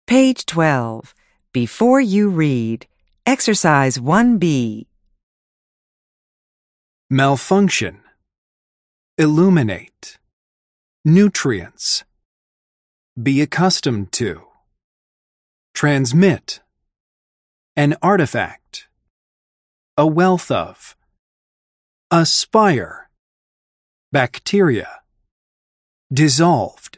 Page 12. Before you read, Exercise 1B. Malfunction. Illuminate. Nutrients. Be accustomed to. Transmit. An artifact. A wealth of. Aspire. Bacteria. Dissolved.